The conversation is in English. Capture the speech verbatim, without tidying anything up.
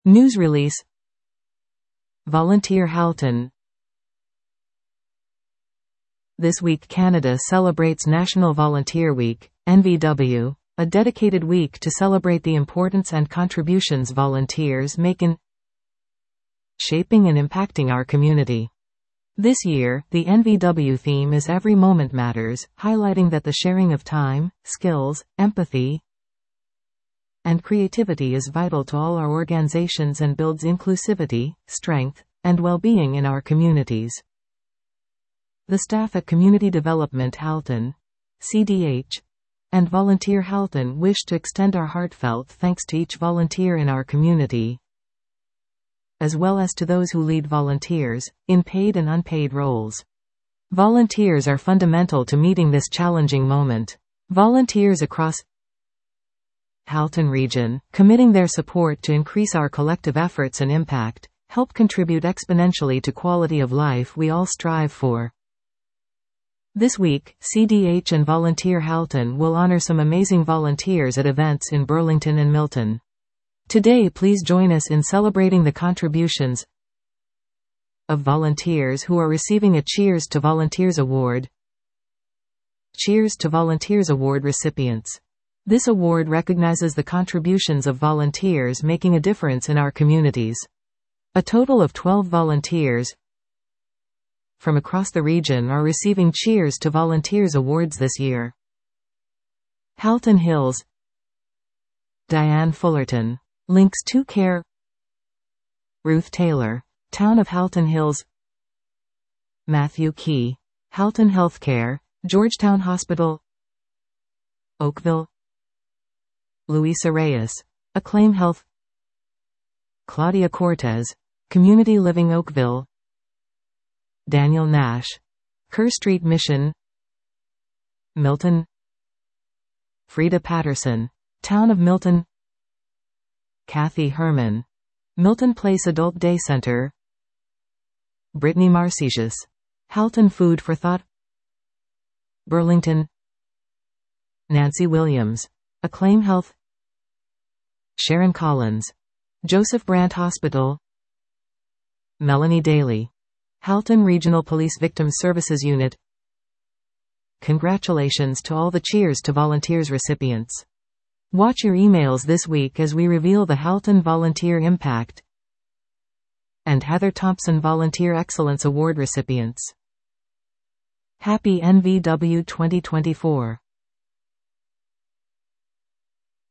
News release. Volunteer Halton. This week Canada celebrates National Volunteer Week, N V W, a dedicated week to celebrate the importance and contributions volunteers make in shaping and impacting our community. This year, the N V W theme is Every Moment Matters, highlighting that the sharing of time, skills, empathy, and creativity is vital to all our organizations and builds inclusivity, strength, and well-being in our communities. The staff at Community Development Halton, C D H, and Volunteer Halton wish to extend our heartfelt thanks to each volunteer in our community, as well as to those who lead volunteers, in paid and unpaid roles. Volunteers are fundamental to meeting this challenging moment. Volunteers across Halton region, committing their support to increase our collective efforts and impact, help contribute exponentially to quality of life we all strive for. This week, C D H and Volunteer Halton will honor some amazing volunteers at events in Burlington and Milton. Today, please join us in celebrating the contributions of volunteers who are receiving a Cheers to Volunteers Award. Cheers to Volunteers Award recipients. This award recognizes the contributions of volunteers making a difference in our communities. A total of twelve volunteers from across the region are receiving Cheers to Volunteers Awards this year. Halton Hills. Diane Fullerton. Links to Care. Ruth Taylor. Town of Halton Hills. Matthew Key. Halton Healthcare. Georgetown Hospital. Oakville. Luisa Reyes. Acclaim Health. Claudia Cortez. Community Living Oakville. Daniel Nash. Kerr Street Mission. Milton. Frida Patterson. Town of Milton. Kathy Herman. Milton Place Adult Day Center. Brittany Marcesius. Halton Food for Thought. Burlington. Nancy Williams. Acclaim Health. Sharon Collins. Joseph Brant Hospital. Melanie Daly. Halton Regional Police Victim Services Unit. Congratulations to all the Cheers to Volunteers recipients. Watch your emails this week as we reveal the Halton Volunteer Impact and Heather Thompson Volunteer Excellence Award recipients. Happy N V W twenty twenty-four.